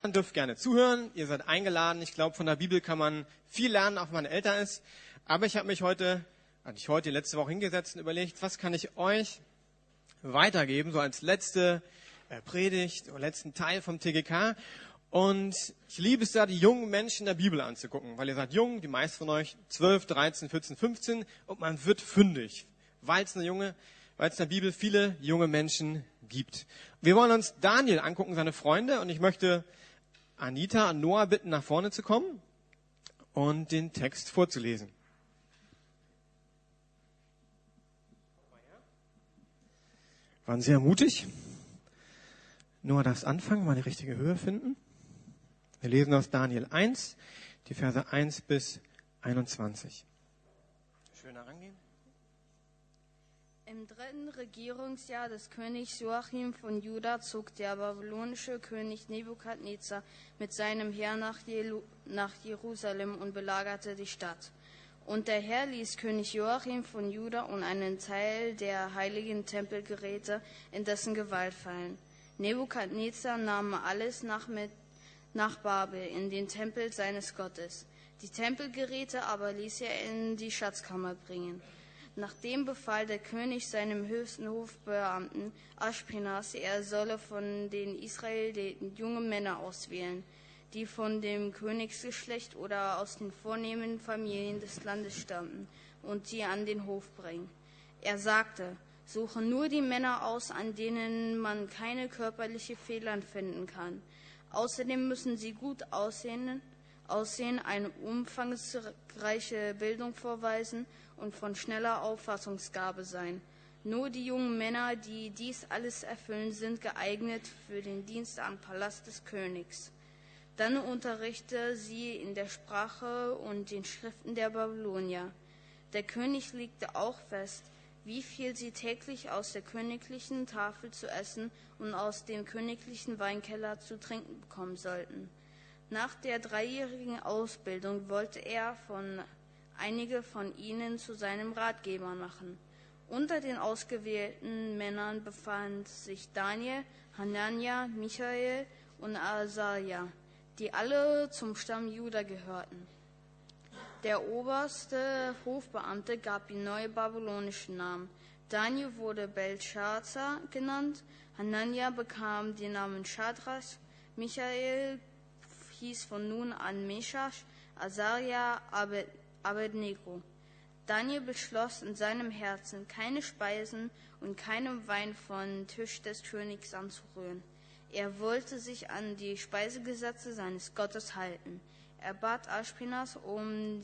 Ihr dürft gerne zuhören, ihr seid eingeladen. Ich glaube, von der Bibel kann man viel lernen, auch wenn man älter ist. Aber ich habe mich die letzte Woche hingesetzt und überlegt, was kann ich euch weitergeben, so als letzte Predigt oder letzten Teil vom TGK. Und ich liebe es da, die jungen Menschen der Bibel anzugucken, weil ihr seid jung, die meisten von euch 12, 13, 14, 15 und man wird fündig, weil es in der Bibel viele junge Menschen gibt. Wir wollen uns Daniel angucken, seine Freunde, und ich möchte Anita und Noah bitten, nach vorne zu kommen und den Text vorzulesen. Waren sehr mutig. Noah darfst anfangen, mal die richtige Höhe finden. Wir lesen aus Daniel 1, die Verse 1 bis 21. Schön herangehen. Im 3. Regierungsjahr des Königs Joachim von Juda zog der babylonische König Nebukadnezar mit seinem Heer nach Jerusalem und belagerte die Stadt. Und der Herr ließ König Joachim von Juda und einen Teil der heiligen Tempelgeräte in dessen Gewalt fallen. Nebukadnezar nahm alles nach Babel in den Tempel seines Gottes. Die Tempelgeräte aber ließ er in die Schatzkammer bringen. Nachdem befahl der König seinem höchsten Hofbeamten Aschpenas, er solle von den Israeliten junge Männer auswählen, die von dem Königsgeschlecht oder aus den vornehmen Familien des Landes stammten, und die an den Hof bringen. Er sagte: Suche nur die Männer aus, an denen man keine körperlichen Fehler finden kann. Außerdem müssen sie gut aussehen, eine umfangreiche Bildung vorweisen und von schneller Auffassungsgabe sein. Nur die jungen Männer, die dies alles erfüllen, sind geeignet für den Dienst am Palast des Königs. Dann unterrichte sie in der Sprache und den Schriften der Babylonier. Der König legte auch fest, wie viel sie täglich aus der königlichen Tafel zu essen und aus dem königlichen Weinkeller zu trinken bekommen sollten. Nach der 3-jährigen Ausbildung wollte er einige von ihnen zu seinem Ratgeber machen. Unter den ausgewählten Männern befand sich Daniel, Hanania, Michael und Asaja, die alle zum Stamm Juda gehörten. Der oberste Hofbeamte gab ihm neue babylonische Namen. Daniel wurde Belshazzar genannt, Hanania bekam den Namen Schadrach, Michael hieß von nun an Meschasch, Asaria Abednego. Daniel beschloss in seinem Herzen, keine Speisen und keinen Wein vom Tisch des Königs anzurühren. Er wollte sich an die Speisegesetze seines Gottes halten. Er bat Aschpenas um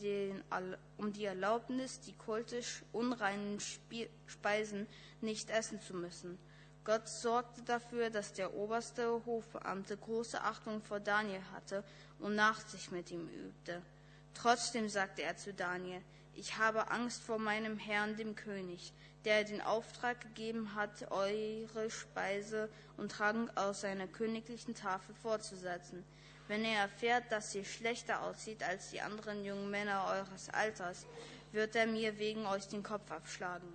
die Erlaubnis, die kultisch unreinen Speisen nicht essen zu müssen. Gott sorgte dafür, dass der oberste Hofbeamte große Achtung vor Daniel hatte und Nachsicht mit ihm übte. Trotzdem sagte er zu Daniel: Ich habe Angst vor meinem Herrn, dem König, der den Auftrag gegeben hat, eure Speise und Trank aus seiner königlichen Tafel fortzusetzen. Wenn er erfährt, dass ihr schlechter aussieht als die anderen jungen Männer eures Alters, wird er mir wegen euch den Kopf abschlagen.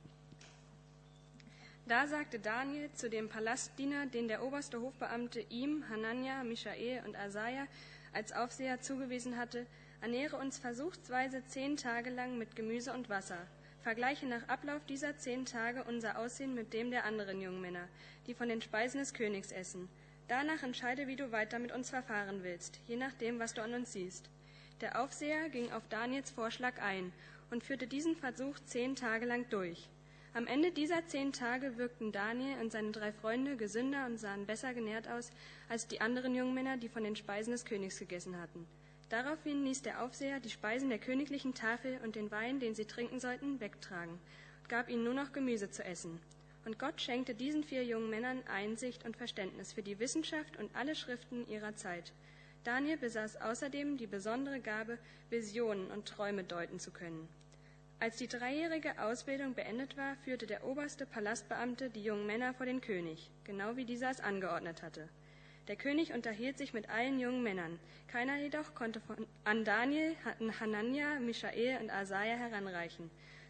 Da sagte Daniel zu dem Palastdiener, den der oberste Hofbeamte ihm, Hanania, Michael und Asaja als Aufseher zugewiesen hatte: Ernähre uns versuchsweise 10 Tage lang mit Gemüse und Wasser. Vergleiche nach Ablauf dieser 10 Tage unser Aussehen mit dem der anderen jungen Männer, die von den Speisen des Königs essen. Danach entscheide, wie du weiter mit uns verfahren willst, je nachdem, was du an uns siehst. Der Aufseher ging auf Daniels Vorschlag ein und führte diesen Versuch 10 Tage lang durch. Am Ende dieser 10 Tage wirkten Daniel und seine 3 Freunde gesünder und sahen besser genährt aus als die anderen jungen Männer, die von den Speisen des Königs gegessen hatten. Daraufhin ließ der Aufseher die Speisen der königlichen Tafel und den Wein, den sie trinken sollten, wegtragen und gab ihnen nur noch Gemüse zu essen. Und Gott schenkte diesen 4 jungen Männern Einsicht und Verständnis für die Wissenschaft und alle Schriften ihrer Zeit. Daniel besaß außerdem die besondere Gabe, Visionen und Träume deuten zu können. Als die 3-jährige Ausbildung beendet war, führte der oberste Palastbeamte die jungen Männer vor den König, genau wie dieser es angeordnet hatte. Der König unterhielt sich mit allen jungen Männern. Keiner jedoch konnte an Daniel, Hanania, Michael und Asaja heranreichen.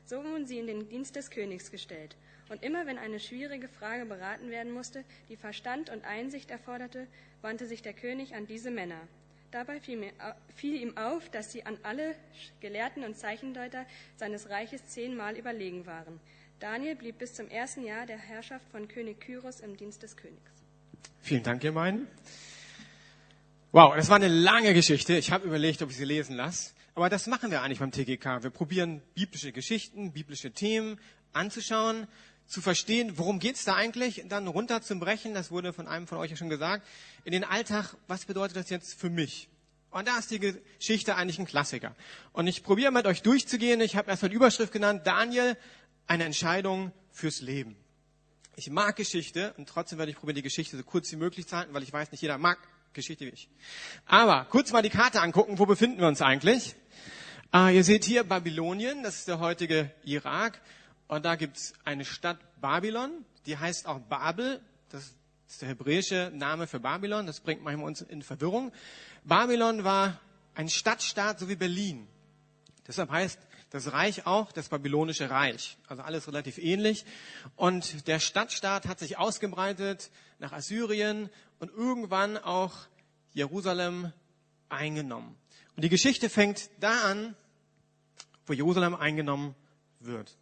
So wurden sie in den Dienst des Königs gestellt. Und immer wenn eine schwierige Frage beraten werden musste, die Verstand und Einsicht erforderte, wandte sich der König an diese Männer. Dabei fiel ihm auf, dass sie an alle Gelehrten und Zeichendeuter seines Reiches 10-mal überlegen waren. Daniel blieb bis zum 1. Jahr der Herrschaft von König Kyros im Dienst des Königs. Vielen Dank, ihr beiden. Wow, das war eine lange Geschichte. Ich habe überlegt, ob ich sie lesen lasse. Aber das machen wir eigentlich beim TGK. Wir probieren biblische Geschichten, biblische Themen anzuschauen, zu verstehen, worum geht's da eigentlich, dann runterzubrechen, das wurde von einem von euch ja schon gesagt, in den Alltag, was bedeutet das jetzt für mich? Und da ist die Geschichte eigentlich ein Klassiker. Und ich probiere mit euch durchzugehen. Ich habe erstmal die Überschrift genannt, Daniel, eine Entscheidung fürs Leben. Ich mag Geschichte und trotzdem werde ich probieren, die Geschichte so kurz wie möglich zu halten, weil ich weiß, nicht jeder mag Geschichte wie ich. Aber kurz mal die Karte angucken, wo befinden wir uns eigentlich? Ihr seht hier Babylonien, das ist der heutige Irak. Und da gibt's eine Stadt Babylon, die heißt auch Babel. Das ist der hebräische Name für Babylon. Das bringt manchmal uns in Verwirrung. Babylon war ein Stadtstaat, so wie Berlin. Deshalb heißt das Reich auch das Babylonische Reich. Also alles relativ ähnlich. Und der Stadtstaat hat sich ausgebreitet nach Assyrien und irgendwann auch Jerusalem eingenommen. Und die Geschichte fängt da an, wo Jerusalem eingenommen wird.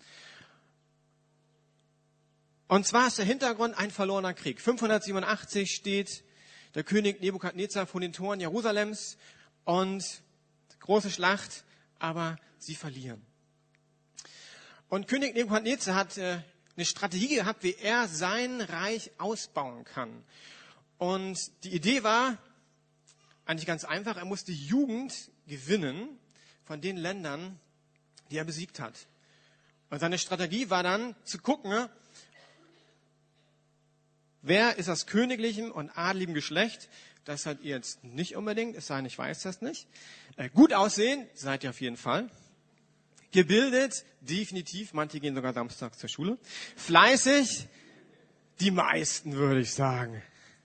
Und zwar ist der Hintergrund ein verlorener Krieg. 587 steht der König Nebukadnezar vor den Toren Jerusalems und große Schlacht, aber sie verlieren. Und König Nebukadnezar hat eine Strategie gehabt, wie er sein Reich ausbauen kann. Und die Idee war eigentlich ganz einfach, er musste Jugend gewinnen von den Ländern, die er besiegt hat. Und seine Strategie war dann zu gucken, wer ist aus königlichem und adligem Geschlecht? Das seid ihr jetzt nicht unbedingt, es sei denn, ich weiß das nicht. Gut aussehen, seid ihr auf jeden Fall. Gebildet, definitiv, manche gehen sogar samstags zur Schule. Fleißig, die meisten, würde ich sagen.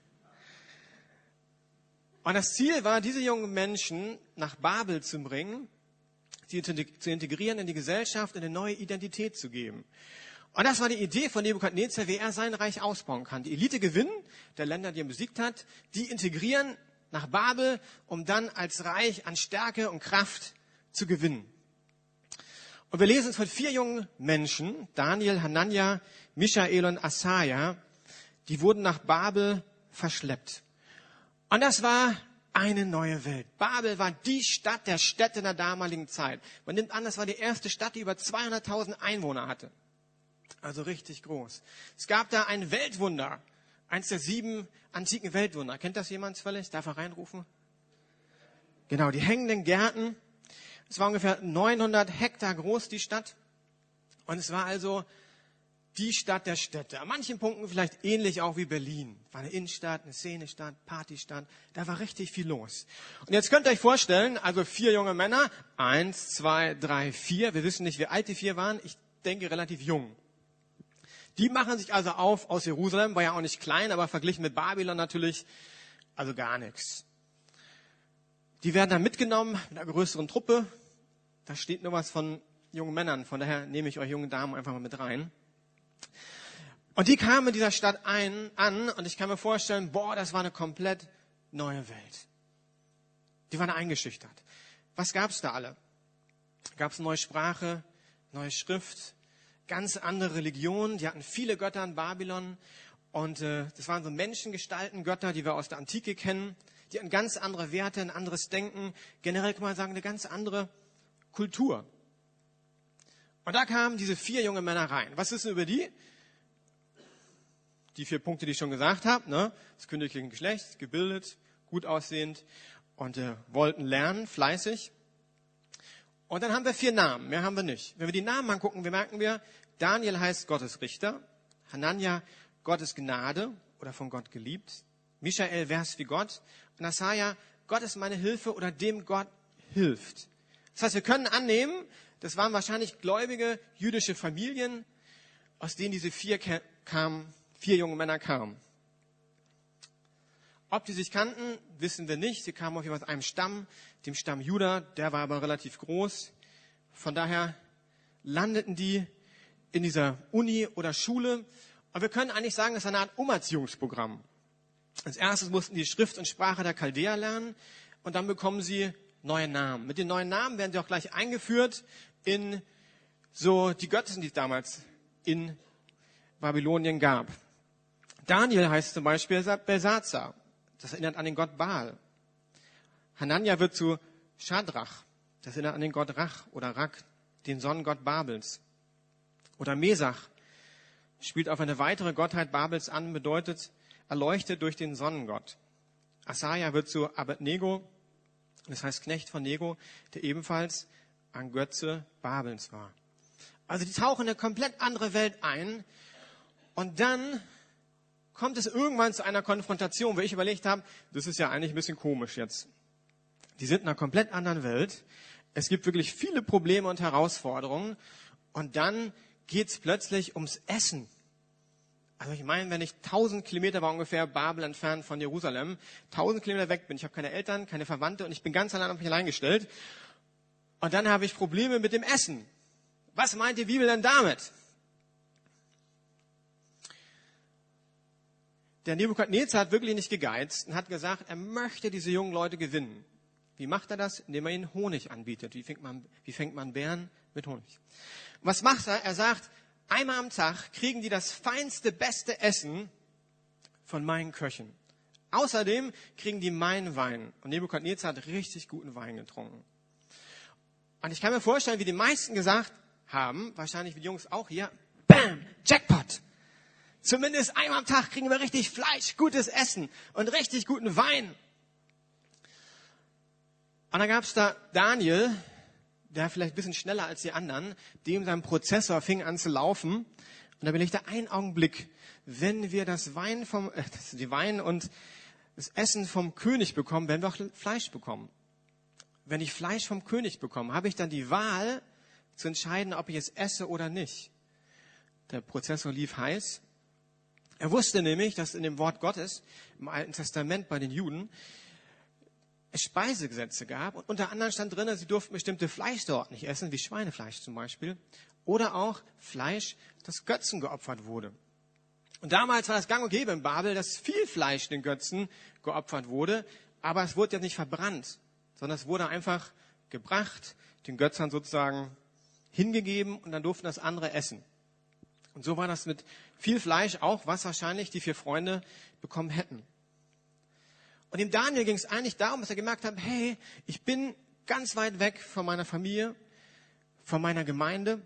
Und das Ziel war, diese jungen Menschen nach Babel zu bringen, sie zu integrieren in die Gesellschaft, eine neue Identität zu geben. Und das war die Idee von Nebukadnezar, wie er sein Reich ausbauen kann. Die Elite gewinnen, der Länder, die er besiegt hat, die integrieren nach Babel, um dann als Reich an Stärke und Kraft zu gewinnen. Und wir lesen es von 4 jungen Menschen, Daniel, Hanania, Mischael und Asaja, die wurden nach Babel verschleppt. Und das war eine neue Welt. Babel war die Stadt der Städte in der damaligen Zeit. Man nimmt an, das war die erste Stadt, die über 200.000 Einwohner hatte. Also richtig groß. Es gab da ein Weltwunder. Eins der 7 antiken Weltwunder. Kennt das jemand völlig? Darf er reinrufen? Genau, die hängenden Gärten. Es war ungefähr 900 Hektar groß, die Stadt. Und es war also die Stadt der Städte. An manchen Punkten vielleicht ähnlich auch wie Berlin. War eine Innenstadt, eine Szenestadt, Partystadt. Da war richtig viel los. Und jetzt könnt ihr euch vorstellen, also 4 junge Männer. 1, 2, 3, 4. Wir wissen nicht, wie alt die 4 waren. Ich denke, relativ jung. Die machen sich also auf aus Jerusalem, war ja auch nicht klein, aber verglichen mit Babylon natürlich, also gar nichts. Die werden dann mitgenommen mit einer größeren Truppe. Da steht nur was von jungen Männern, von daher nehme ich euch jungen Damen einfach mal mit rein. Und die kamen in dieser Stadt an und ich kann mir vorstellen, das war eine komplett neue Welt. Die waren eingeschüchtert. Was gab's da alle? Gab's eine neue Sprache, neue Schrift, ganz andere Religionen, die hatten viele Götter in Babylon und das waren so Menschengestalten, Götter, die wir aus der Antike kennen, die hatten ganz andere Werte, ein anderes Denken, generell kann man sagen, eine ganz andere Kultur. Und da kamen diese 4 junge Männer rein. Was ist denn über die? Die 4 Punkte, die ich schon gesagt habe, ne? Das königliche Geschlecht, gebildet, gut aussehend und wollten lernen, fleißig. Und dann haben wir 4 Namen, mehr haben wir nicht. Wenn wir die Namen angucken, merken wir, Daniel heißt Gottes Richter, Hanania Gottes Gnade oder von Gott geliebt, Mischael wär's wie Gott und Asaja Gott ist meine Hilfe oder dem Gott hilft. Das heißt, wir können annehmen, das waren wahrscheinlich gläubige jüdische Familien, aus denen diese 4 junge Männer kamen. Ob die sich kannten, wissen wir nicht. Sie kamen auf jeden Fall aus einem Stamm, dem Stamm Juda. Der war aber relativ groß. Von daher landeten die in dieser Uni oder Schule. Und wir können eigentlich sagen, das ist eine Art Umerziehungsprogramm. Als erstes mussten die Schrift und Sprache der Chaldäer lernen und dann bekommen sie neue Namen. Mit den neuen Namen werden sie auch gleich eingeführt in so die Götzen, die es damals in Babylonien gab. Daniel heißt zum Beispiel Belsazar. Das erinnert an den Gott Baal. Hanania wird zu Schadrach. Das erinnert an den Gott Rach oder Rak, den Sonnengott Babels. Oder Mesach spielt auf eine weitere Gottheit Babels an, bedeutet erleuchtet durch den Sonnengott. Asaja wird zu Abednego, das heißt Knecht von Nego, der ebenfalls ein Götze Babels war. Also die tauchen in eine komplett andere Welt ein und dann kommt es irgendwann zu einer Konfrontation, wo ich überlegt habe, das ist ja eigentlich ein bisschen komisch jetzt. Die sind in einer komplett anderen Welt. Es gibt wirklich viele Probleme und Herausforderungen und dann geht es plötzlich ums Essen. Also ich meine, wenn ich 1000 Kilometer war ungefähr Babel entfernt von Jerusalem, 1000 Kilometer weg bin, ich habe keine Eltern, keine Verwandte und ich bin ganz allein auf mich allein gestellt. Und dann habe ich Probleme mit dem Essen. Was meint die Bibel denn damit? Der Nebukadnezar hat wirklich nicht gegeizt und hat gesagt, er möchte diese jungen Leute gewinnen. Wie macht er das? Indem er ihnen Honig anbietet. Wie fängt man Bären mit Honig? Was macht er? Er sagt, einmal am Tag kriegen die das feinste, beste Essen von meinen Köchen. Außerdem kriegen die meinen Wein. Und Nebukadnezar hat richtig guten Wein getrunken. Und ich kann mir vorstellen, wie die meisten gesagt haben, wahrscheinlich wie die Jungs auch hier, Bam, Jackpot. Zumindest einmal am Tag kriegen wir richtig Fleisch, gutes Essen und richtig guten Wein. Und dann gab es da Daniel, der vielleicht ein bisschen schneller als die anderen, dem sein Prozessor fing an zu laufen. Und da bin ich da einen Augenblick, wenn wir die Wein und das Essen vom König bekommen, werden wir auch Fleisch bekommen. Wenn ich Fleisch vom König bekomme, habe ich dann die Wahl zu entscheiden, ob ich es esse oder nicht. Der Prozessor lief heiß. Er wusste nämlich, dass in dem Wort Gottes im Alten Testament bei den Juden es Speisegesetze gab und unter anderem stand drin, sie durften bestimmte Fleischsorten nicht essen, wie Schweinefleisch zum Beispiel, oder auch Fleisch, das Götzen geopfert wurde. Und damals war das gang und gäbe in Babel, dass viel Fleisch den Götzen geopfert wurde, aber es wurde ja nicht verbrannt, sondern es wurde einfach gebracht, den Götzern sozusagen hingegeben und dann durften das andere essen. Und so war das mit viel Fleisch auch, was wahrscheinlich die 4 Freunde bekommen hätten. Und dem Daniel ging es eigentlich darum, dass er gemerkt hat, hey, ich bin ganz weit weg von meiner Familie, von meiner Gemeinde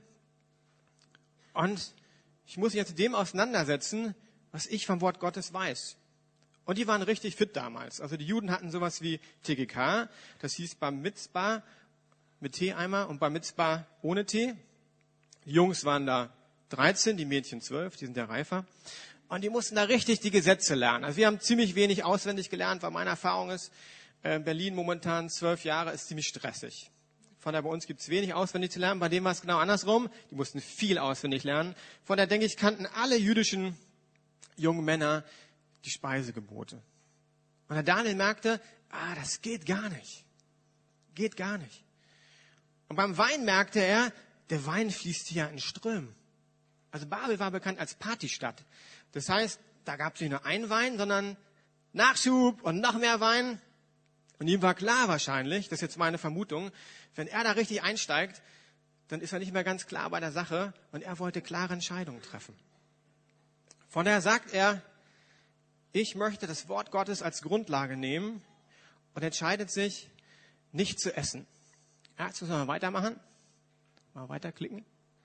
und ich muss mich jetzt mit dem auseinandersetzen, was ich vom Wort Gottes weiß. Und die waren richtig fit damals. Also die Juden hatten sowas wie TGK, das hieß Bar Mitzvah mit Teeeimer und Bar Mitzvah ohne Tee. Die Jungs waren da 13, die Mädchen 12, die sind ja reifer. Und die mussten da richtig die Gesetze lernen. Also wir haben ziemlich wenig auswendig gelernt, weil meine Erfahrung ist, Berlin momentan 12 Jahre ist ziemlich stressig. Von daher bei uns gibt es wenig auswendig zu lernen. Bei dem war es genau andersrum. Die mussten viel auswendig lernen. Von daher denke ich, kannten alle jüdischen jungen Männer die Speisegebote. Und der Daniel merkte, das geht gar nicht. Geht gar nicht. Und beim Wein merkte er, der Wein fließt hier in Strömen. Also Babel war bekannt als Partystadt. Das heißt, da gab es nicht nur einen Wein, sondern Nachschub und noch mehr Wein. Und ihm war klar wahrscheinlich, das ist jetzt meine Vermutung, wenn er da richtig einsteigt, dann ist er nicht mehr ganz klar bei der Sache und er wollte klare Entscheidungen treffen. Von daher sagt er, ich möchte das Wort Gottes als Grundlage nehmen und entscheidet sich, nicht zu essen. Ja, jetzt müssen wir mal weitermachen. Mal weiterklicken.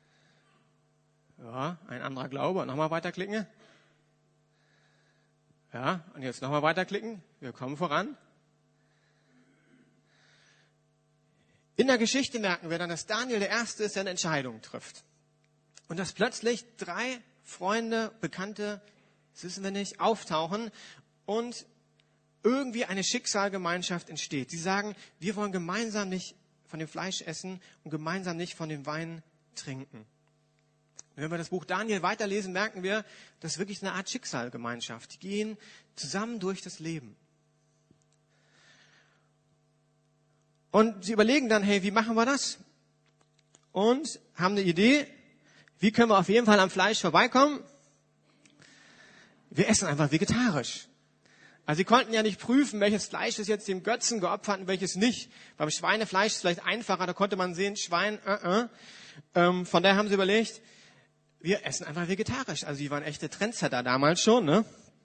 Ja, ein anderer Glaube und nochmal weiterklicken. Ja, und jetzt nochmal weiterklicken. Wir kommen voran. In der Geschichte merken wir dann, dass Daniel der Erste ist, der eine Entscheidung trifft. Und dass plötzlich 3 Freunde, Bekannte, das wissen wir nicht, auftauchen und irgendwie eine Schicksalgemeinschaft entsteht. Sie sagen, wir wollen gemeinsam nicht von dem Fleisch essen und gemeinsam nicht von dem Wein trinken. Und wenn wir das Buch Daniel weiterlesen, merken wir, das ist wirklich eine Art Schicksalgemeinschaft. Die gehen zusammen durch das Leben. Und sie überlegen dann, hey, wie machen wir das? und haben eine Idee, wie können wir auf jeden Fall am Fleisch vorbeikommen? Wir essen einfach vegetarisch. Also sie konnten ja nicht prüfen, welches Fleisch ist jetzt dem Götzen geopfert und welches nicht. Beim Schweinefleisch ist es vielleicht einfacher, da konnte man sehen, Schwein, Von daher haben sie überlegt, wir essen einfach vegetarisch. Also die waren echte Trendsetter damals schon, ne?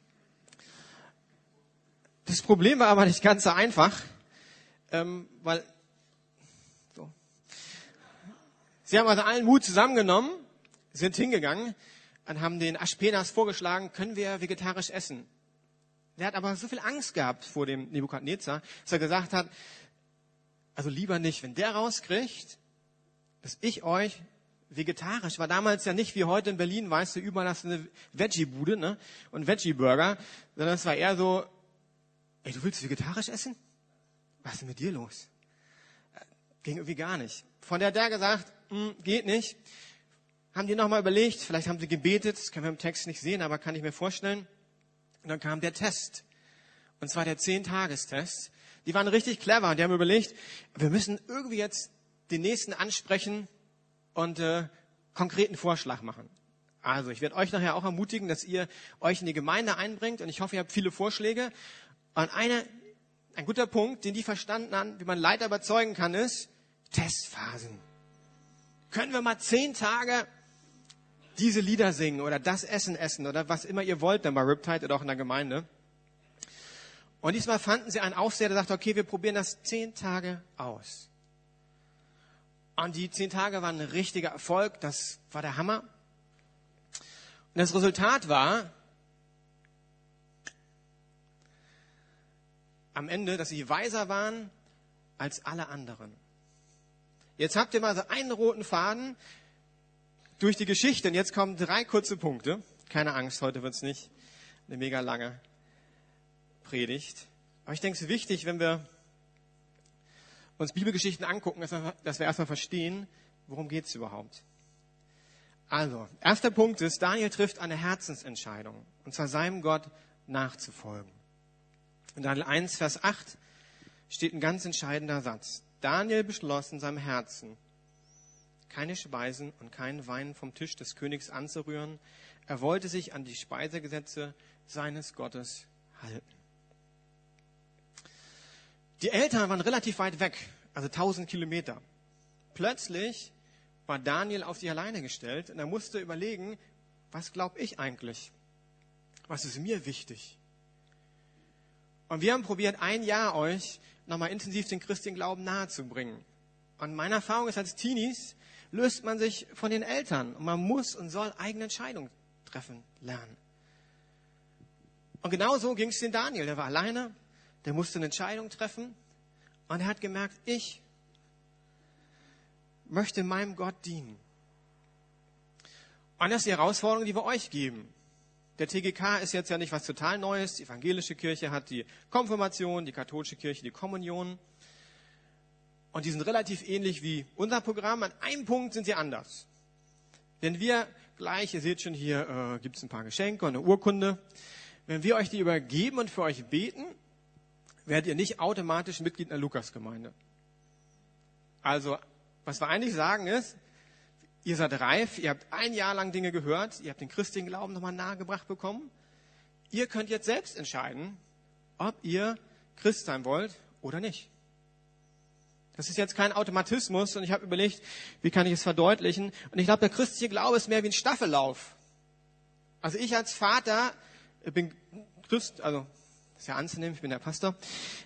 Das Problem war aber nicht ganz so einfach, weil so. Sie haben also allen Mut zusammengenommen, sind hingegangen und haben den Aspenas vorgeschlagen, können wir vegetarisch essen? Der hat aber so viel Angst gehabt vor dem Nebukadnezar, dass er gesagt hat, also lieber nicht, wenn der rauskriegt, dass ich euch vegetarisch, war damals ja nicht wie heute in Berlin, weißt du, überall hast du eine Veggie-Bude, ne? Und Veggie-Burger, sondern es war eher so, ey, du willst vegetarisch essen? Was ist denn mit dir los? Ging irgendwie gar nicht. Von der hat der gesagt, geht nicht. Haben die nochmal überlegt, vielleicht haben sie gebetet, das können wir im Text nicht sehen, aber kann ich mir vorstellen. Und dann kam der Test. Und zwar der 10-Tages-Test. Die waren richtig clever und die haben überlegt, wir müssen irgendwie jetzt den Nächsten ansprechen und konkreten Vorschlag machen. Also ich werde euch nachher auch ermutigen, dass ihr euch in die Gemeinde einbringt und ich hoffe, ihr habt viele Vorschläge. Und ein guter Punkt, den die verstanden haben, wie man Leiter überzeugen kann, ist Testphasen. Können wir mal 10 Tage diese Lieder singen oder das Essen essen oder was immer ihr wollt, dann bei Riptide oder auch in der Gemeinde. Und diesmal fanden sie einen Aufseher, der sagte, okay, wir probieren das 10 Tage aus. Und die 10 Tage waren ein richtiger Erfolg, das war der Hammer. Und das Resultat war am Ende, dass sie weiser waren als alle anderen. Jetzt habt ihr mal so einen roten Faden durch die Geschichte. Und jetzt kommen 3 kurze Punkte. Keine Angst, heute wird es nicht eine mega lange Predigt. Aber ich denke, es ist wichtig, wenn wir uns Bibelgeschichten angucken, dass wir erstmal verstehen, worum geht es überhaupt. Also, erster Punkt ist, Daniel trifft eine Herzensentscheidung, und zwar seinem Gott nachzufolgen. In Daniel 1, Vers 8 steht ein ganz entscheidender Satz. Daniel beschloss in seinem Herzen, keine Speisen und keinen Wein vom Tisch des Königs anzurühren. Er wollte sich an die Speisegesetze seines Gottes halten. Die Eltern waren relativ weit weg, also 1000 Kilometer. Plötzlich war Daniel auf sich alleine gestellt und er musste überlegen, was glaube ich eigentlich? Was ist mir wichtig? Und wir haben probiert, ein Jahr euch nochmal intensiv den christlichen Glauben nahezubringen. Und meine Erfahrung ist, als Teenies löst man sich von den Eltern und man muss und soll eigene Entscheidungen treffen lernen. Und genau so ging es den Daniel. Der war alleine, der musste eine Entscheidung treffen und er hat gemerkt, ich möchte meinem Gott dienen. Und das ist die Herausforderung, die wir euch geben. Der TGK ist jetzt ja nicht was total Neues. Die evangelische Kirche hat die Konfirmation, die katholische Kirche die Kommunion. Und die sind relativ ähnlich wie unser Programm. An einem Punkt sind sie anders. Wenn wir gleich, ihr seht schon hier, gibt es ein paar Geschenke und eine Urkunde. Wenn wir euch die übergeben und für euch beten, werdet ihr nicht automatisch Mitglied in der Lukasgemeinde. Also, was wir eigentlich sagen ist, ihr seid reif, ihr habt ein Jahr lang Dinge gehört, ihr habt den christlichen Glauben nochmal nahegebracht bekommen. Ihr könnt jetzt selbst entscheiden, ob ihr Christ sein wollt oder nicht. Das ist jetzt kein Automatismus und ich habe überlegt, wie kann ich es verdeutlichen. Und ich glaube, der christliche Glaube ist mehr wie ein Staffellauf. Also ich als Vater bin Christ, also ist ja anzunehmen, ich bin der Pastor.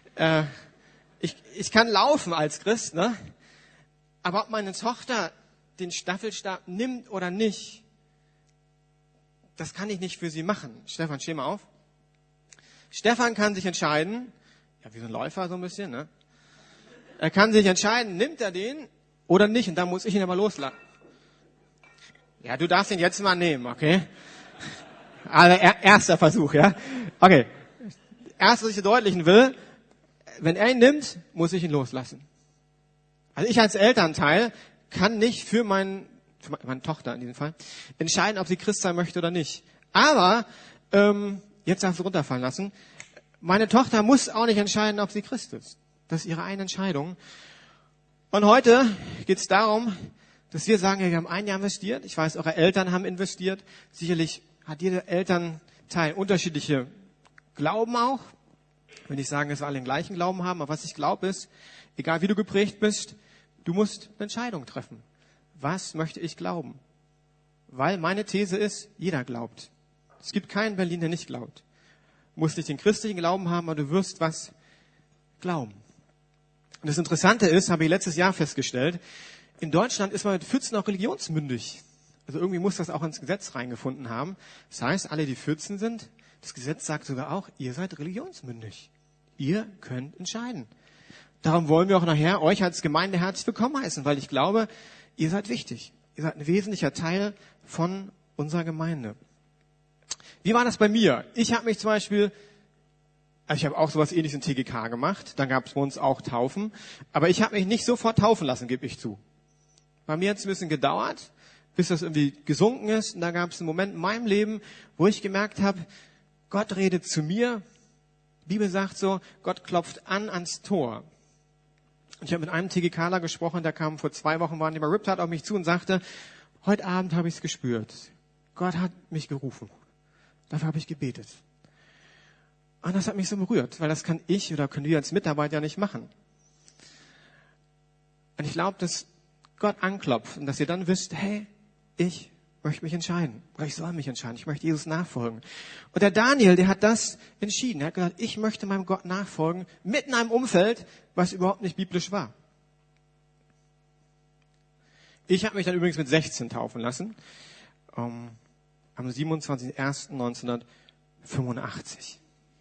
Ich kann laufen als Christ, ne? Aber ob meine Tochter den Staffelstab nimmt oder nicht, das kann ich nicht für sie machen. Stefan, steh mal auf. Stefan kann sich entscheiden, ja, wie so ein Läufer so ein bisschen, ne? Er kann sich entscheiden, nimmt er den oder nicht, und dann muss ich ihn aber loslassen. Ja, du darfst ihn jetzt mal nehmen, okay? Also erster Versuch, ja? Okay. Erst, was ich verdeutlichen will, wenn er ihn nimmt, muss ich ihn loslassen. Also ich als Elternteil kann nicht für meine Tochter in diesem Fall entscheiden, ob sie Christ sein möchte oder nicht. Aber, jetzt darfst du runterfallen lassen, meine Tochter muss auch nicht entscheiden, ob sie Christ ist. Das ist ihre eigene Entscheidung. Und heute geht es darum, dass wir sagen, ja, wir haben ein Jahr investiert. Ich weiß, eure Eltern haben investiert. Sicherlich hat jeder Elternteil unterschiedliche Glauben auch. Ich will nicht sagen, dass wir alle den gleichen Glauben haben, aber was ich glaube ist, egal wie du geprägt bist, du musst eine Entscheidung treffen. Was möchte ich glauben? Weil meine These ist, jeder glaubt. Es gibt keinen in Berlin, der nicht glaubt. Du musst nicht den christlichen Glauben haben, aber du wirst was glauben. Und das Interessante ist, habe ich letztes Jahr festgestellt, in Deutschland ist man mit 14 auch religionsmündig. Also irgendwie muss das auch ins Gesetz reingefunden haben. Das heißt, alle, die 14 sind, das Gesetz sagt sogar auch, ihr seid religionsmündig. Ihr könnt entscheiden. Darum wollen wir auch nachher euch als Gemeinde herzlich willkommen heißen, weil ich glaube, ihr seid wichtig. Ihr seid ein wesentlicher Teil von unserer Gemeinde. Wie war das bei mir? Ich habe mich zum Beispiel, ich habe auch sowas Ähnliches in TGK gemacht. Dann gab es bei uns auch Taufen. Aber ich habe mich nicht sofort taufen lassen, gebe ich zu. Bei mir hat es ein bisschen gedauert, bis das irgendwie gesunken ist. Und da gab es einen Moment in meinem Leben, wo ich gemerkt habe, Gott redet zu mir. Die Bibel sagt so, Gott klopft ans Tor. Und ich habe mit einem TGKler gesprochen, der kam vor 2 Wochen, waren die bei Riptide auf mich zu und sagte, heute Abend habe ich es gespürt. Gott hat mich gerufen. Dafür habe ich gebetet. Und das hat mich so berührt, weil das kann ich oder können wir als Mitarbeiter nicht machen. Und ich glaube, dass Gott anklopft und dass ihr dann wisst, hey, ich möchte mich entscheiden. Oder ich soll mich entscheiden. Ich möchte Jesus nachfolgen. Und der Daniel, der hat das entschieden. Er hat gesagt, ich möchte meinem Gott nachfolgen, mitten in einem Umfeld, was überhaupt nicht biblisch war. Ich habe mich dann übrigens mit 16 taufen lassen. Am 27.01.1985.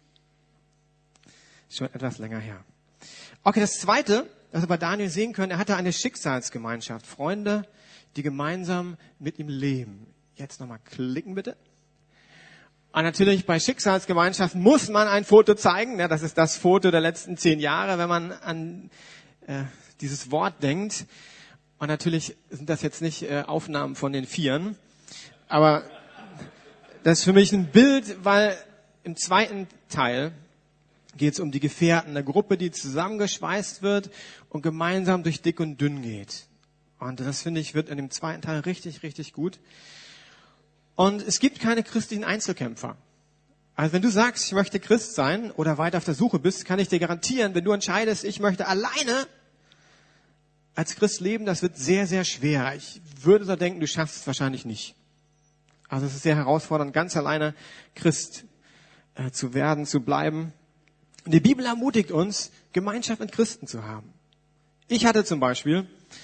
Schon etwas länger her. Okay, das Zweite, was wir bei Daniel sehen können, er hatte eine Schicksalsgemeinschaft. Freunde, die gemeinsam mit ihm leben. Jetzt nochmal klicken, bitte. Und natürlich bei Schicksalsgemeinschaften muss man ein Foto zeigen. Ja, das ist das Foto der letzten 10 Jahre, wenn man an dieses Wort denkt. Und natürlich sind das jetzt nicht Aufnahmen von den Vieren. Aber das ist für mich ein Bild, weil im zweiten Teil geht es um die Gefährten, eine Gruppe, die zusammengeschweißt wird und gemeinsam durch dick und dünn geht. Und das, finde ich, wird in dem zweiten Teil richtig, richtig gut. Und es gibt keine christlichen Einzelkämpfer. Also wenn du sagst, ich möchte Christ sein oder weiter auf der Suche bist, kann ich dir garantieren, wenn du entscheidest, ich möchte alleine als Christ leben, das wird sehr, sehr schwer. Ich würde so denken, du schaffst es wahrscheinlich nicht. Also es ist sehr herausfordernd, ganz alleine Christ zu werden, zu bleiben. Und die Bibel ermutigt uns, Gemeinschaft mit Christen zu haben. Ich hatte zum Beispiel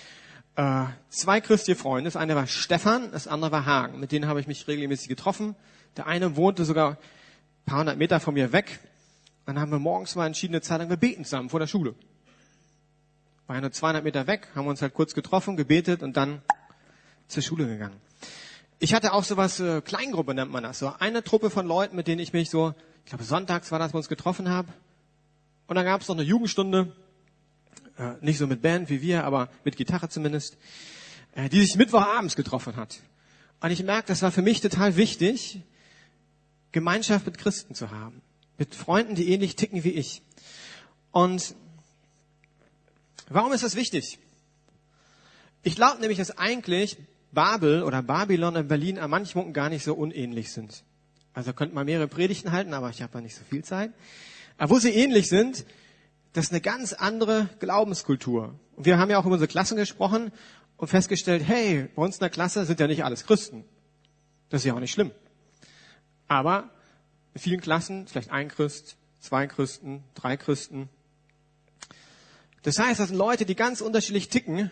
2 christliche Freunde. Das eine war Stefan, das andere war Hagen. Mit denen habe ich mich regelmäßig getroffen. Der eine wohnte sogar ein paar 100 Meter von mir weg. Dann haben wir morgens mal entschieden, eine Zeit lang, wir beten zusammen vor der Schule. War ja nur 200 Meter weg, haben uns halt kurz getroffen, gebetet und dann zur Schule gegangen. Ich hatte auch sowas, Kleingruppe nennt man das, so eine Truppe von Leuten, mit denen ich mich so, ich glaube sonntags war das, wo wir uns getroffen haben. Und dann gab es noch eine Jugendstunde, nicht so mit Band wie wir, aber mit Gitarre zumindest, die sich Mittwochabends getroffen hat. Und ich merke, das war für mich total wichtig, Gemeinschaft mit Christen zu haben. Mit Freunden, die ähnlich ticken wie ich. Und warum ist das wichtig? Ich glaube nämlich, dass eigentlich Babel oder Babylon in Berlin an manchen Punkten gar nicht so unähnlich sind. Also könnte man mehrere Predigten halten, aber ich habe da nicht so viel Zeit. Aber wo sie ähnlich sind, das ist eine ganz andere Glaubenskultur. Und wir haben ja auch über unsere Klassen gesprochen und festgestellt, hey, bei uns in der Klasse sind ja nicht alles Christen. Das ist ja auch nicht schlimm. Aber in vielen Klassen vielleicht 1 Christ, 2 Christen, 3 Christen. Das heißt, das sind Leute, die ganz unterschiedlich ticken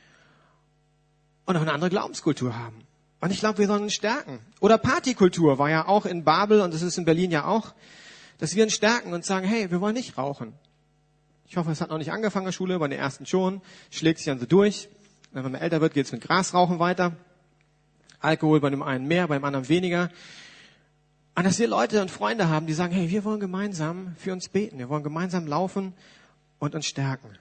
und auch eine andere Glaubenskultur haben. Und ich glaube, wir sollen uns stärken. Oder Partykultur war ja auch in Babel und das ist in Berlin ja auch, dass wir uns stärken und sagen, hey, wir wollen nicht rauchen. Ich hoffe, es hat noch nicht angefangen in der Schule, bei den ersten schon, schlägt sich dann so durch. Wenn man älter wird, geht es mit Grasrauchen weiter. Alkohol bei dem einen mehr, beim anderen weniger. Und dass wir Leute und Freunde haben, die sagen, hey, wir wollen gemeinsam für uns beten. Wir wollen gemeinsam laufen und uns stärken.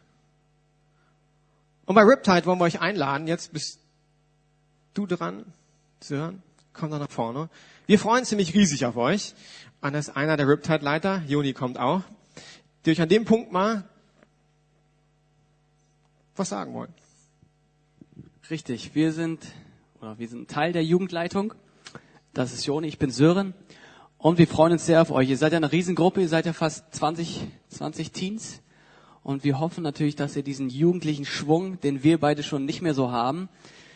Und bei Riptide wollen wir euch einladen. Jetzt bist du dran zu hören. Komm da nach vorne. Wir freuen uns ziemlich riesig auf euch. Und das ist einer der Riptide-Leiter. Joni kommt auch. Die euch an dem Punkt mal was sagen wollen. Richtig, wir sind Teil der Jugendleitung. Das ist Joni, ich bin Sören. Und wir freuen uns sehr auf euch. Ihr seid ja eine Riesengruppe, ihr seid ja fast 20 Teens. Und wir hoffen natürlich, dass ihr diesen jugendlichen Schwung, den wir beide schon nicht mehr so haben,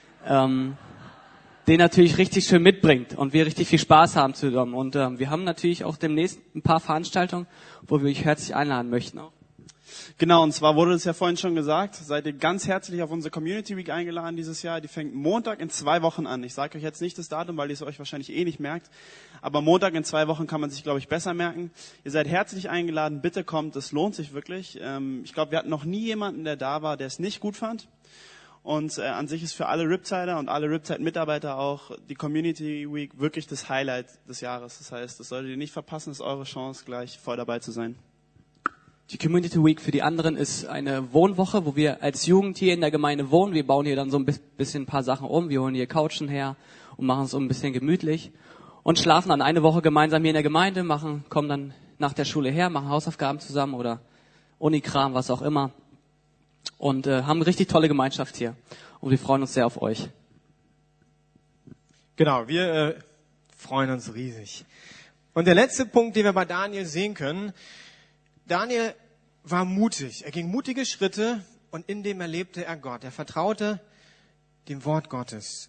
den natürlich richtig schön mitbringt und wir richtig viel Spaß haben zusammen. Und wir haben natürlich auch demnächst ein paar Veranstaltungen, wo wir euch herzlich einladen möchten. Auch. Genau, und zwar wurde es ja vorhin schon gesagt, seid ihr ganz herzlich auf unsere Community Week eingeladen dieses Jahr. Die fängt Montag in 2 Wochen an. Ich sage euch jetzt nicht das Datum, weil ihr es euch wahrscheinlich nicht merkt. Aber Montag in 2 Wochen kann man sich, glaube ich, besser merken. Ihr seid herzlich eingeladen, bitte kommt, es lohnt sich wirklich. Ich glaube, wir hatten noch nie jemanden, der da war, der es nicht gut fand. Und an sich ist für alle Riptider und alle Riptide-Mitarbeiter auch die Community Week wirklich das Highlight des Jahres. Das heißt, das solltet ihr nicht verpassen, das ist eure Chance, gleich voll dabei zu sein. Die Community Week für die anderen ist eine Wohnwoche, wo wir als Jugend hier in der Gemeinde wohnen. Wir bauen hier dann so ein bisschen ein paar Sachen um. Wir holen hier Couchen her und machen es so ein bisschen gemütlich. Und schlafen dann eine Woche gemeinsam hier in der Gemeinde, kommen dann nach der Schule her, machen Hausaufgaben zusammen oder Unikram, was auch immer. Und haben eine richtig tolle Gemeinschaft hier. Und wir freuen uns sehr auf euch. Genau, wir freuen uns riesig. Und der letzte Punkt, den wir bei Daniel sehen können, Daniel war mutig. Er ging mutige Schritte und in dem erlebte er Gott. Er vertraute dem Wort Gottes.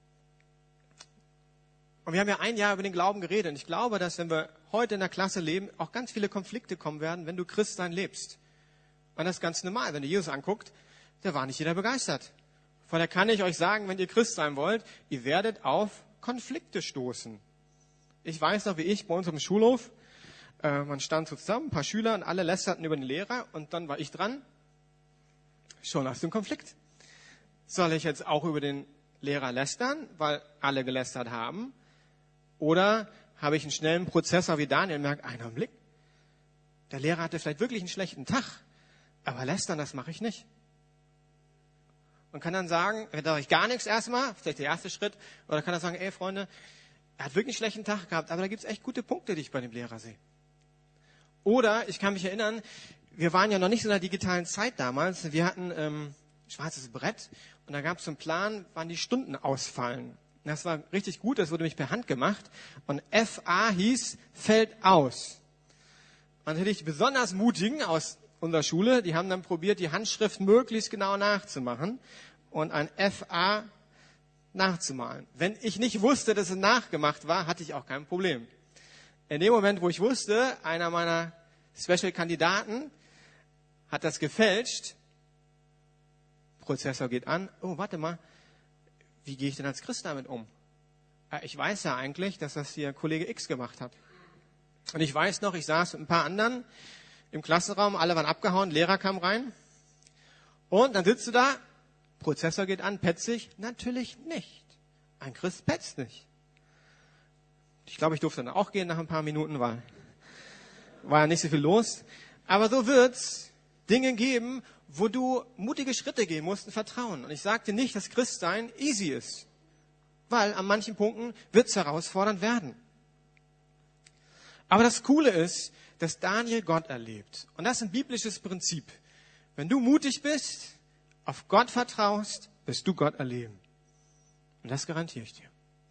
Und wir haben ja ein Jahr über den Glauben geredet. Und ich glaube, dass wenn wir heute in der Klasse leben, auch ganz viele Konflikte kommen werden, wenn du Christsein lebst. Und das ist ganz normal. Wenn ihr Jesus anguckt, da war nicht jeder begeistert. Von daher kann ich euch sagen, wenn ihr Christ sein wollt, ihr werdet auf Konflikte stoßen. Ich weiß noch, wie ich bei uns am Schulhof, man stand so zusammen, ein paar Schüler und alle lästerten über den Lehrer und dann war ich dran. Schon hast du einen Konflikt. Soll ich jetzt auch über den Lehrer lästern, weil alle gelästert haben? Oder habe ich einen schnellen Prozessor wie Daniel und merke, einen Blick, der Lehrer hatte vielleicht wirklich einen schlechten Tag, aber lästern, das mache ich nicht. Und kann dann sagen, da sage ich gar nichts erstmal, vielleicht der erste Schritt, oder kann er sagen, ey Freunde, er hat wirklich einen schlechten Tag gehabt, aber da gibt es echt gute Punkte, die ich bei dem Lehrer sehe. Oder, ich kann mich erinnern, wir waren ja noch nicht so in der digitalen Zeit damals, wir hatten schwarzes Brett und da gab es so einen Plan, wann die Stunden ausfallen. Das war richtig gut, das wurde nämlich per Hand gemacht und FA hieß, fällt aus. Und natürlich die besonders Mutigen aus unserer Schule, die haben dann probiert, die Handschrift möglichst genau nachzumachen und ein FA nachzumalen. Wenn ich nicht wusste, dass es nachgemacht war, hatte ich auch kein Problem. In dem Moment, wo ich wusste, einer meiner Special-Kandidaten hat das gefälscht, Prozessor geht an, oh, warte mal, wie gehe ich denn als Christ damit um? Ich weiß ja eigentlich, dass das hier Kollege X gemacht hat. Und ich weiß noch, ich saß mit ein paar anderen im Klassenraum, alle waren abgehauen, Lehrer kam rein und dann sitzt du da, Prozessor geht an, petzt sich? Natürlich nicht. Ein Christ petzt nicht. Ich glaube, ich durfte dann auch gehen nach ein paar Minuten, weil war ja nicht so viel los. Aber so wird's Dinge geben, wo du mutige Schritte gehen musst und vertrauen. Und ich sagte nicht, dass Christsein easy ist, weil an manchen Punkten wird's herausfordernd werden. Aber das Coole ist, dass Daniel Gott erlebt. Und das ist ein biblisches Prinzip. Wenn du mutig bist, auf Gott vertraust, wirst du Gott erleben. Und das garantiere ich dir.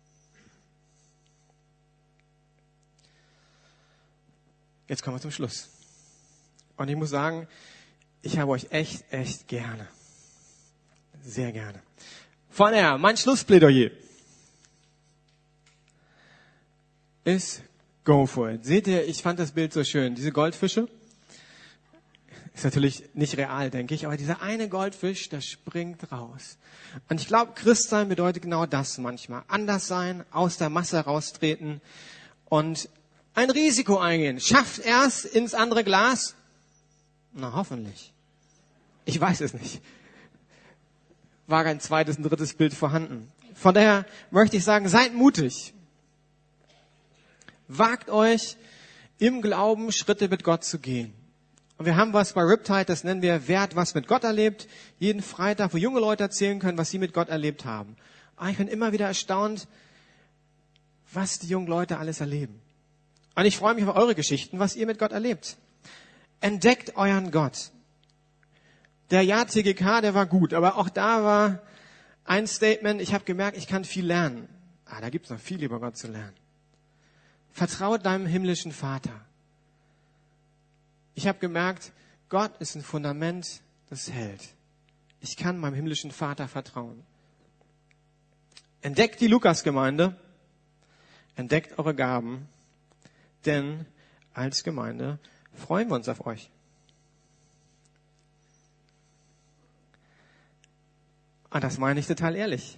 Jetzt kommen wir zum Schluss. Und ich muss sagen, ich habe euch echt gerne. Sehr gerne. Von daher, mein Schlussplädoyer ist go for it. Seht ihr, ich fand das Bild so schön. Diese Goldfische, ist natürlich nicht real, denke ich, aber dieser eine Goldfisch, der springt raus. Und ich glaube, Christsein bedeutet genau das manchmal. Anders sein, aus der Masse raustreten und ein Risiko eingehen. Schafft er es ins andere Glas? Na, hoffentlich. Ich weiß es nicht. War ein zweites und drittes Bild vorhanden. Von daher möchte ich sagen, seid mutig. Wagt euch im Glauben Schritte mit Gott zu gehen. Und wir haben was bei Riptide, das nennen wir, wer hat was mit Gott erlebt. Jeden Freitag, wo junge Leute erzählen können, was sie mit Gott erlebt haben. Aber ich bin immer wieder erstaunt, was die jungen Leute alles erleben. Und ich freue mich auf eure Geschichten, was ihr mit Gott erlebt. Entdeckt euren Gott. Der JTGK, der war gut, aber auch da war ein Statement, ich habe gemerkt, ich kann viel lernen. Da gibt's noch viel über Gott zu lernen. Vertraue deinem himmlischen Vater. Ich habe gemerkt, Gott ist ein Fundament, das hält. Ich kann meinem himmlischen Vater vertrauen. Entdeckt die Lukas-Gemeinde, entdeckt eure Gaben, denn als Gemeinde freuen wir uns auf euch. Und das meine ich total ehrlich.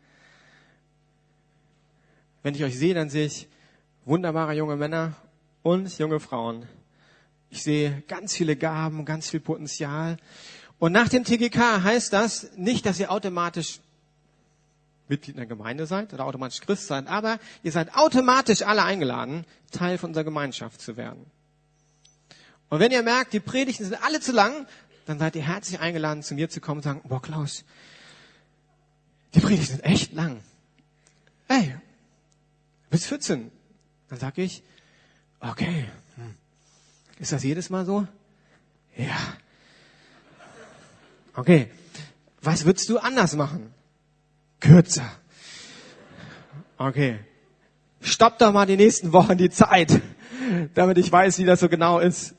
Wenn ich euch sehe, dann sehe ich wunderbare junge Männer und junge Frauen. Ich sehe ganz viele Gaben, ganz viel Potenzial. Und nach dem TGK heißt das nicht, dass ihr automatisch Mitglied in der Gemeinde seid oder automatisch Christ seid, aber ihr seid automatisch alle eingeladen, Teil von unserer Gemeinschaft zu werden. Und wenn ihr merkt, die Predigten sind alle zu lang, dann seid ihr herzlich eingeladen, zu mir zu kommen und sagen, boah Klaus, die Predigten sind echt lang. Ey, bis 14. Dann sage ich, okay, ist das jedes Mal so? Ja. Okay, was würdest du anders machen? Kürzer. Okay, stopp doch mal die nächsten Wochen die Zeit, damit ich weiß, wie das so genau ist.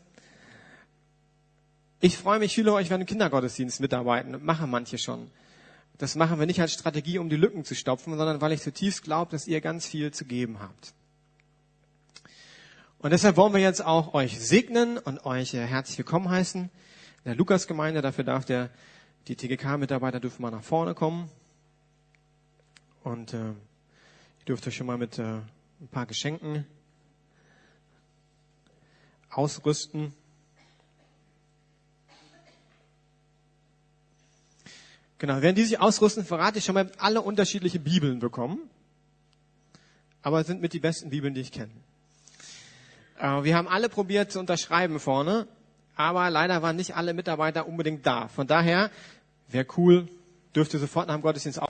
Ich freue mich, viele von euch werden im Kindergottesdienst mitarbeiten, machen manche schon. Das machen wir nicht als Strategie, um die Lücken zu stopfen, sondern weil ich zutiefst glaube, dass ihr ganz viel zu geben habt. Und deshalb wollen wir jetzt auch euch segnen und euch herzlich willkommen heißen. In der Lukas-Gemeinde, dafür darf die TGK-Mitarbeiter dürfen mal nach vorne kommen. Und ihr dürft euch schon mal mit ein paar Geschenken ausrüsten. Genau, während die sich ausrüsten, verrate ich schon mal, alle unterschiedliche Bibeln bekommen. Aber es sind mit die besten Bibeln, die ich kenne. Wir haben alle probiert zu unterschreiben vorne, aber leider waren nicht alle Mitarbeiter unbedingt da. Von daher, wäre cool, dürft ihr sofort nach dem Gottesdienst